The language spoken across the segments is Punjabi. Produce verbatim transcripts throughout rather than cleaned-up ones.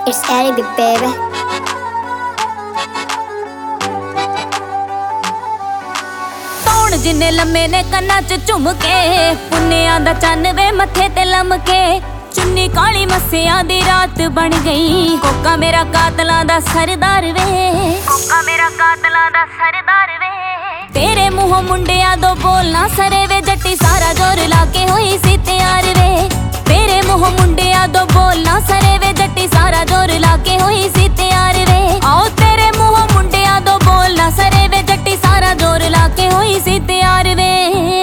It's Ellie, baby. ਤੌਣ ਜਿੰਨੇ ਲੰਮੇ ਨੇ ਕੰਨਾਂ 'ਚ ਝੁੰਮ ਕੇ, ਪੁੰਨਿਆਂ ਦਾ ਚੰਨ ਵੇ ਮੱਥੇ ਤੇ ਲਮਕੇ। ਚੁੰਨੀ ਕਾਲੀ ਮੱਸਿਆਂ ਦੀ ਰਾਤ ਬਣ ਗਈ, ਕੋਕਾ ਮੇਰਾ ਕਾਤਲਾਂ ਦਾ ਸਰਦਾਰ ਵੇ, ਕੋਕਾ ਮੇਰਾ ਕਾਤਲਾਂ ਦਾ ਸਰਦਾਰ ਵੇ। ਤੇਰੇ ਮੂੰਹੋਂ ਮੁੰਡਿਆਂ ਦੋ ਬੋਲਣਾ ਸਰੇ ਵੇ, ਜੱਟੀ ਸਾਰਾ ਜ਼ੋਰ ਲਾ ਕੇ ਹੋਈ ਸੀ ਤਿਆਰ ਵੇ। ਤੇਰੇ ਮੂੰਹੋਂ ਮੁੰਡਿਆਂ ਦੋ ਬੋਲਣਾ ਸਰੇ ਵੇ, ਜੱਟੀ ਸਾਰਾ ਜ਼ੋਰ ਲਾ ਕੇ ਹੋਈ ਸੀ ਤਿਆਰ ਵੇ। ਆਓ ਤੇਰੇ ਮੂੰਹੋਂ ਮੁੰਡਿਆਂ ਦੋ ਬੋਲਣਾ ਸਰੇ ਵੇ, ਜੱਟੀ ਸਾਰਾ ਜ਼ੋਰ ਲਾ ਕੇ ਹੋਈ ਸੀ ਤਿਆਰ ਵੇ।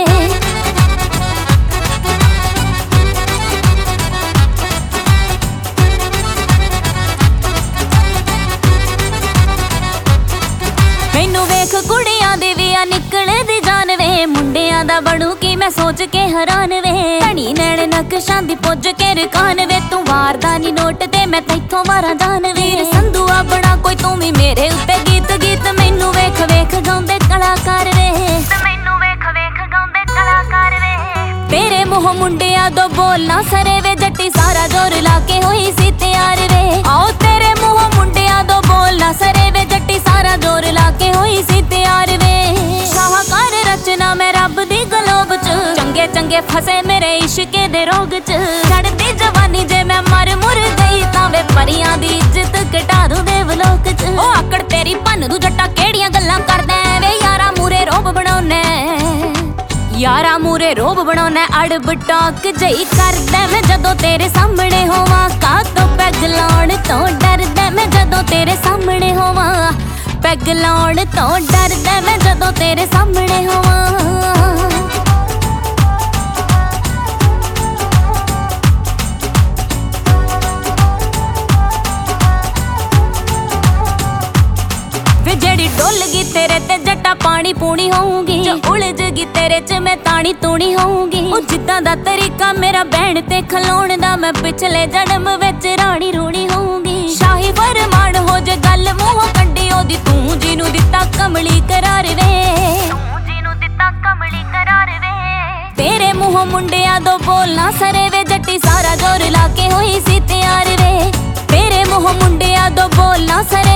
ਮੈਨੂੰ ਵੇਖ ਕੁੜੀਆਂ ਦੇ ਵੀ ਆ ਨਿਕਲਦੀ ਜਾਨ ਵੇ, ਮੁੰਡਿਆਂ ਦਾ ਬਣੂ ਕੀ ਮੈਂ ਸੋਚ ਕੇ ਹੈਰਾਨ ਵੇ। ਧਣੀ ਨੈਣ ਨਕਸ਼ਾਂ ਦੀ ਪੁੱਜ ਕੇ ਰਕਾਨ ਵੇ, ਤੂੰ ਵਾਰਦਾ ਨੀ ਨੋਟ ਤੇ ਮੈਂ ਤੈਥੋਂ ਮਾਰਾਂ ਜਾਨ ਵੀਰ। ਸੰਧੂ ਆਪਣਾ ਕੋਈ ਤੂੰ ਵੀ ਮੇਰੇ ਉੱਤੇ ਗੀਤ ਗੀਤ, ਮੈਨੂੰ ਵੇਖ ਵੇਖ ਗਾਉਂਦੇ ਕਲਾਕਾਰ ਵੇ, ਮੈਨੂੰ ਵੇਖ ਵੇਖ ਗਾਉਂਦੇ ਕਲਾਕਾਰ ਵੇ। ਤੇਰੇ ਮੂੰਹੋਂ ਮੁੰਡਿਆਂ ਦੋ ਬੋਲਣਾ ਸਰੇ ਵੇ, ਜੱਟੀ ਸਾਰਾ ਜ਼ੋਰ ਲਾ ਕੇ ਹੋਈ ਸੀ ਤਿਆਰ ਵੇ। ਆਓ ਤੇਰੇ ਮੂੰਹੋਂ ਮੁੰਡਿਆਂ ਦੋ ਬੋਲਣਾ ਸਰੇ ਵੇ, ਜੱਟੀ ਸਾਰਾ ਜ਼ੋਰ ਲਾ ਕੇ ਹੋਈ ਸੀ ਤਿਆਰ ਵੇ। ਸ਼ਾਹਕਾਰ ਰਚਨਾ ਮੈਂ ਰੱਬ ਦੀ ਗਲੋਬ 'ਚ, ਚੰਗੇ ਚੰਗੇ ਫਸੇ ਮੇਰੇ ਇਸ਼ਕੇ ਦੇ ਰੋਗ 'ਚ। ਛੱਡਦੀ ਜਵਾਨੀ ਜੇ ਮੈਂ ਮਰ ਮੁਰ ਗਈ ਤਾਂ ਵੇ, ਪਰੀਆਂ ਦੀ ਇੱਜ਼ਤ ਘਟਾ ਦੂੰ ਦੇਵਲੋਕ 'ਚ। ਉਹ ਆਕੜ ਤੇਰੀ ਭੰਨ ਦੂ ਜੱਟਾ, ਕਿਹੜੀਆਂ ਗੱਲਾਂ ਕਰਦਾ ਵੇ। ਯਾਰਾ ਮੂਰੇ ਰੋਬ ਬਣਾਉਣਾ, ਯਾਰਾ ਮੂਰੇ ਰੋਬ ਬਣਾਉਣਾ। ਅੜਬ ਟਾਕ ਜਈ ਕਰਦਾ ਮੈਂ ਜਦੋਂ ਤੇਰੇ ਸਾਹਮਣੇ ਹੋਵਾਂ, ਕਾਤੋਂ ਪੈਗ ਲਾਉਣ ਤੋਂ ਡਰਦਾ ਮੈਂ ਜਦੋਂ ਤੇਰੇ ਸਾਹਮਣੇ ਹੋਵਾਂ। ਪੈਗ ਲਾਉਣ ਤੋਂ ਡਰਦਾ ਮੈਂ ਜਦੋਂ ਤੇਰੇ ਸਾਹਮਣੇ ਹੋਵਾਂ। ਵੇ ਜਿਹੜੀ ਡੁੱਲ ਗਈ ਤੇਰੇ ਤੇ ਜੱਟਾ ਪਾਣੀ ਪੂਣੀ ਹੋਊਗੀ, ਜੋ ਉਲਝ ਗਈ ਤੇਰੇ 'ਚ ਮੈਂ ਤਾਣੀ ਤੂਣੀ ਹੋਊਗੀ। ਉਹ ਜਿੱਦਾਂ ਦਾ ਤਰੀਕਾ ਮੇਰਾ ਬਹਿਣ ਤੇ ਖਲੋਣ ਦਾ, ਮੈਂ ਪਿਛਲੇ ਜਨਮ ਵਿੱਚ ਰਾਣੀ ਰੂਣੀ ਹੋਊਗੀ। ਸ਼ਾਹੀ ਫਰਮਾਨ ਹੋ ਜੇ ਗੱਲ ਮੂੰਹੋਂ ਕੱਢੀ ਉਹਦੀ, ਤੂੰ ਜਿਹਨੂੰ ਦਿੱਤਾ ਕਮਲੀ ਕਰਾਰ ਵੇ, ਤੂੰ ਜਿਹਨੂੰ ਦਿੱਤਾ ਕਮਲੀ ਕਰਾਰ ਵੇ। ਤੇਰੇ ਮੂੰਹੋਂ ਮੁੰਡਿਆਂ ਦੋ ਬੋਲਣਾ ਸਰੇ ਵੇ, ਜੱਟੀ ਸਾਰਾ ਜ਼ੋਰ ਲਾ ਕੇ ਹੋਈ ਸੀ ਤਿਆਰ ਵੇ। ਤੇਰੇ ਮੂੰਹੋਂ ਮੁੰਡਿਆਂ ਦੋ ਬੋਲਣਾ ਸਰੇ